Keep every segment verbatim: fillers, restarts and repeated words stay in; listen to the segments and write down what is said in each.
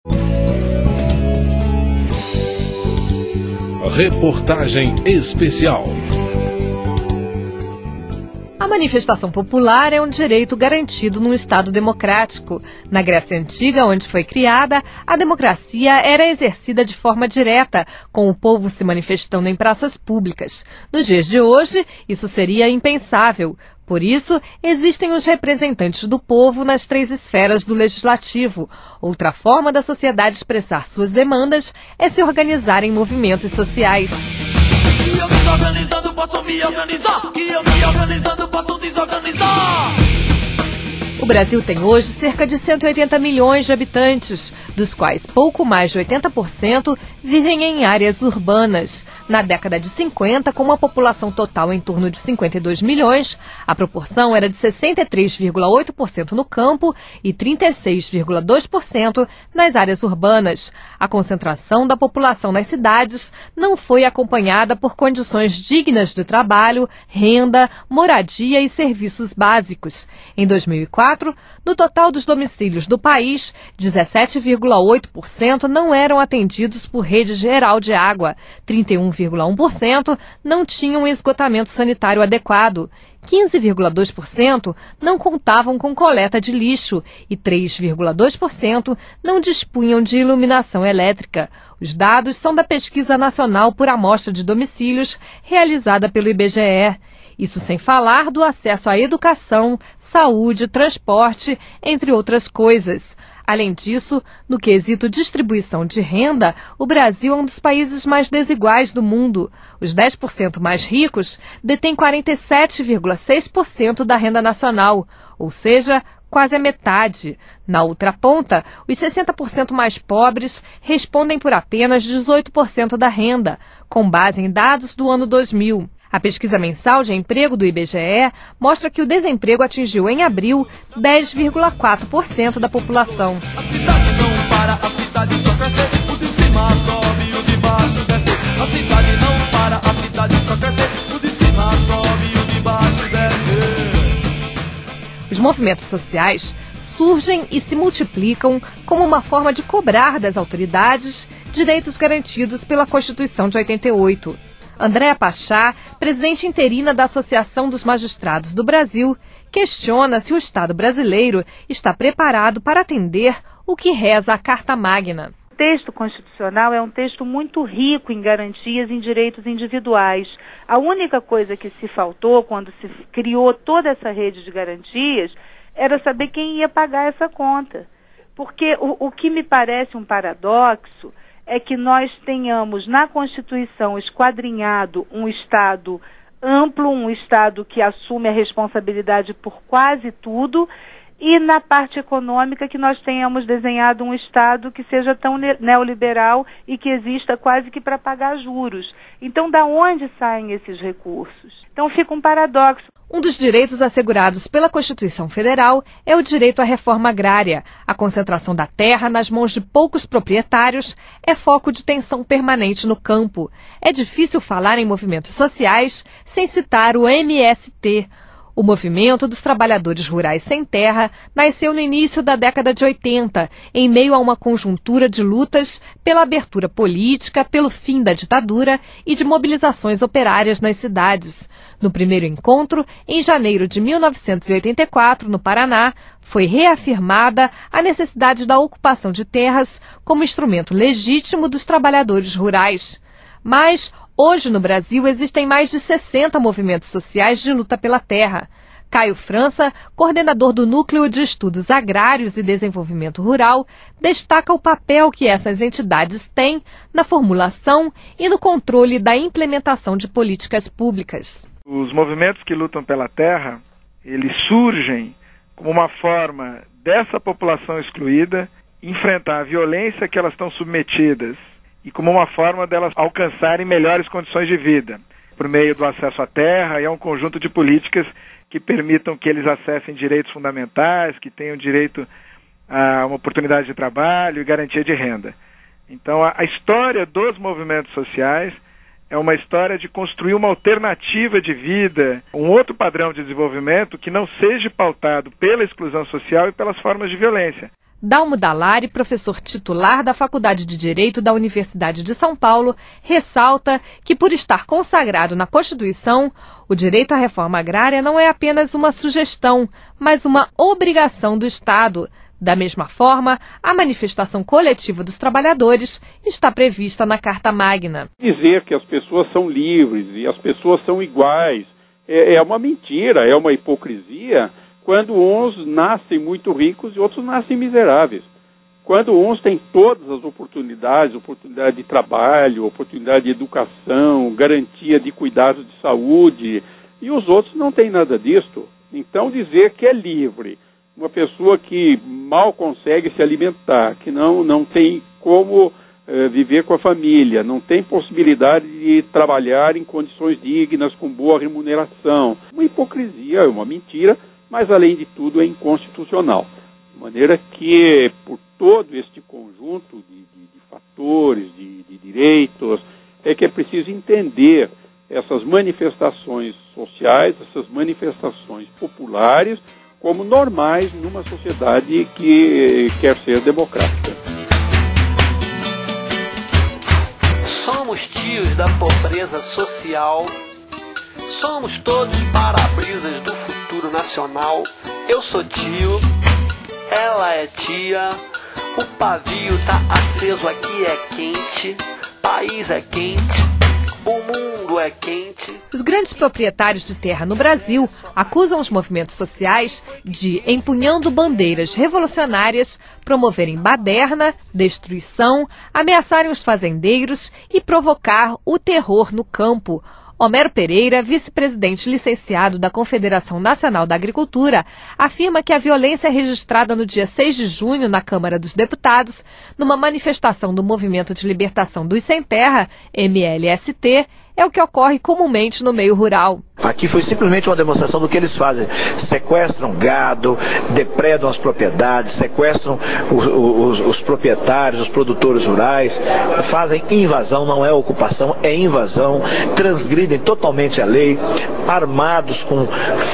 Reportagem especial. A manifestação popular é um direito garantido num Estado democrático. Na Grécia Antiga, onde foi criada, a democracia era exercida de forma direta, com o povo se manifestando em praças públicas. Nos dias de hoje, isso seria impensável. Por isso, existem os representantes do povo nas três esferas do legislativo. Outra forma da sociedade expressar suas demandas é se organizar em movimentos sociais. Que eu desorganizando posso me organizar, que eu me organizando posso desorganizar. O Brasil tem hoje cerca de cento e oitenta milhões de habitantes, dos quais pouco mais de oitenta por cento vivem em áreas urbanas. Na década de cinquenta, com uma população total em torno de cinquenta e dois milhões, a proporção era de sessenta e três vírgula oito por cento no campo e trinta e seis vírgula dois por cento nas áreas urbanas. A concentração da população nas cidades não foi acompanhada por condições dignas de trabalho, renda, moradia e serviços básicos. Em dois mil e quatro, no total dos domicílios do país, dezessete vírgula oito por cento não eram atendidos por rede geral de água, trinta e um vírgula um por cento não tinham esgotamento sanitário adequado, quinze vírgula dois por cento não contavam com coleta de lixo e três vírgula dois por cento não dispunham de iluminação elétrica. Os dados são da Pesquisa Nacional por Amostra de Domicílios, realizada pelo I B G E. Isso sem falar do acesso à educação, saúde, transporte, entre outras coisas. Além disso, no quesito distribuição de renda, o Brasil é um dos países mais desiguais do mundo. Os dez por cento mais ricos detêm quarenta e sete vírgula seis por cento da renda nacional, ou seja, quase a metade. Na outra ponta, os sessenta por cento mais pobres respondem por apenas dezoito por cento da renda, com base em dados do ano dois mil. A pesquisa mensal de emprego do I B G E mostra que o desemprego atingiu em abril dez vírgula quatro por cento da população. A cidade não para, a cidade só cresce, o de cima sobe, o de baixo desce. A cidade não para, a cidade só cresce, o de cima sobe, o de baixo desce. Os movimentos sociais surgem e se multiplicam como uma forma de cobrar das autoridades direitos garantidos pela Constituição de oitenta e oito. Andréa Pachá, presidente interina da Associação dos Magistrados do Brasil, questiona se o Estado brasileiro está preparado para atender o que reza a Carta Magna. O texto constitucional é um texto muito rico em garantias em direitos individuais. A única coisa que se faltou quando se criou toda essa rede de garantias era saber quem ia pagar essa conta. Porque o, o que me parece um paradoxo é que nós tenhamos na Constituição esquadrinhado um Estado amplo, um Estado que assume a responsabilidade por quase tudo, e na parte econômica que nós tenhamos desenhado um Estado que seja tão neoliberal e que exista quase que para pagar juros. Então, da onde saem esses recursos? Então, fica um paradoxo. Um dos direitos assegurados pela Constituição Federal é o direito à reforma agrária. A concentração da terra nas mãos de poucos proprietários é foco de tensão permanente no campo. É difícil falar em movimentos sociais sem citar o M S T. O Movimento dos Trabalhadores Rurais Sem Terra nasceu no início da década de oitenta, em meio a uma conjuntura de lutas pela abertura política, pelo fim da ditadura e de mobilizações operárias nas cidades. No primeiro encontro, em janeiro de mil novecentos e oitenta e quatro, no Paraná, foi reafirmada a necessidade da ocupação de terras como instrumento legítimo dos trabalhadores rurais. Mas hoje, no Brasil, existem mais de sessenta movimentos sociais de luta pela terra. Caio França, coordenador do Núcleo de Estudos Agrários e Desenvolvimento Rural, destaca o papel que essas entidades têm na formulação e no controle da implementação de políticas públicas. Os movimentos que lutam pela terra, eles surgem como uma forma dessa população excluída enfrentar a violência que elas estão submetidas e como uma forma delas alcançarem melhores condições de vida, por meio do acesso à terra e a um conjunto de políticas que permitam que eles acessem direitos fundamentais, que tenham direito a uma oportunidade de trabalho e garantia de renda. Então, a, a história dos movimentos sociais é uma história de construir uma alternativa de vida, um outro padrão de desenvolvimento que não seja pautado pela exclusão social e pelas formas de violência. Dalmo Dallari, professor titular da Faculdade de Direito da Universidade de São Paulo, ressalta que, por estar consagrado na Constituição, o direito à reforma agrária não é apenas uma sugestão, mas uma obrigação do Estado. Da mesma forma, a manifestação coletiva dos trabalhadores está prevista na Carta Magna. Dizer que as pessoas são livres e as pessoas são iguais é, é uma mentira, é uma hipocrisia, quando uns nascem muito ricos e outros nascem miseráveis. Quando uns têm todas as oportunidades, oportunidade de trabalho, oportunidade de educação, garantia de cuidado de saúde, e os outros não têm nada disso. Então dizer que é livre, uma pessoa que mal consegue se alimentar, que não, não tem como eh, viver com a família, não tem possibilidade de trabalhar em condições dignas, com boa remuneração. Uma hipocrisia, uma mentira, mas além de tudo é inconstitucional. De maneira que, por todo este conjunto de, de, de fatores, de, de direitos, é que é preciso entender essas manifestações sociais, essas manifestações populares, como normais numa sociedade que quer ser democrática. Somos tios da pobreza social, somos todos para-brisas do futuro nacional. Eu sou tio, ela é tia, o pavio tá aceso, aqui é quente, país é quente, o mundo é quente. Os grandes proprietários de terra no Brasil acusam os movimentos sociais de, empunhando bandeiras revolucionárias, promoverem baderna, destruição, ameaçarem os fazendeiros e provocar o terror no campo. Homero Pereira, vice-presidente licenciado da Confederação Nacional da Agricultura, afirma que a violência registrada no dia seis de junho na Câmara dos Deputados, numa manifestação do Movimento de Libertação dos Sem Terra, M L S T, é o que ocorre comumente no meio rural. Aqui foi simplesmente uma demonstração do que eles fazem. Sequestram gado, depredam as propriedades, sequestram os, os, os proprietários, os produtores rurais, fazem invasão, não é ocupação, é invasão, transgridem totalmente a lei, armados com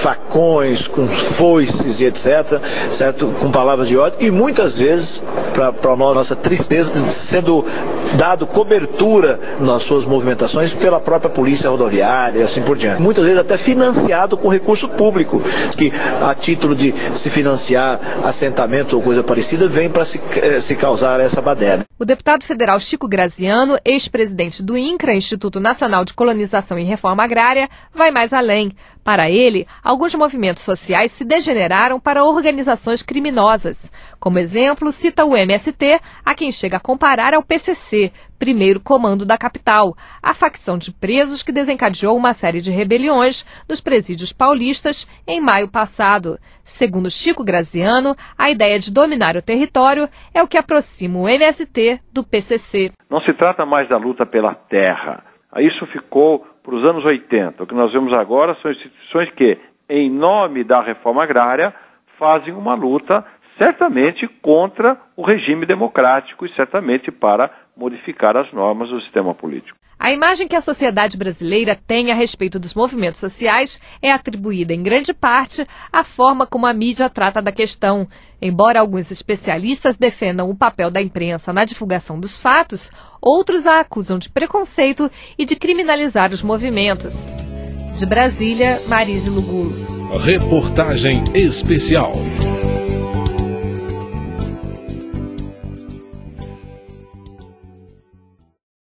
facões, com foices e etcétera, certo? Com palavras de ódio, e muitas vezes, para a nossa tristeza, sendo dado cobertura nas suas movimentações pela própria polícia rodoviária e assim por diante. Muitas vezes até financiado com recurso público, que a título de se financiar assentamentos ou coisa parecida, vem para se, se causar essa baderna. O deputado federal Chico Graziano, ex-presidente do INCRA, Instituto Nacional de Colonização e Reforma Agrária, vai mais além. Para ele, alguns movimentos sociais se degeneraram para organizações criminosas. Como exemplo, cita o M S T, a quem chega a comparar ao P C C, primeiro comando da capital, a facção de presos que desencadeou uma série de rebeliões nos presídios paulistas em maio passado. Segundo Chico Graziano, a ideia de dominar o território é o que aproxima o M S T do P C C. Não se trata mais da luta pela terra. Isso ficou para os anos oitenta. O que nós vemos agora são instituições que, em nome da reforma agrária, fazem uma luta certamente contra o regime democrático e certamente para modificar as normas do sistema político. A imagem que a sociedade brasileira tem a respeito dos movimentos sociais é atribuída, em grande parte, à forma como a mídia trata da questão. Embora alguns especialistas defendam o papel da imprensa na divulgação dos fatos, outros a acusam de preconceito e de criminalizar os movimentos. De Brasília, Marise Lugulo. Reportagem especial.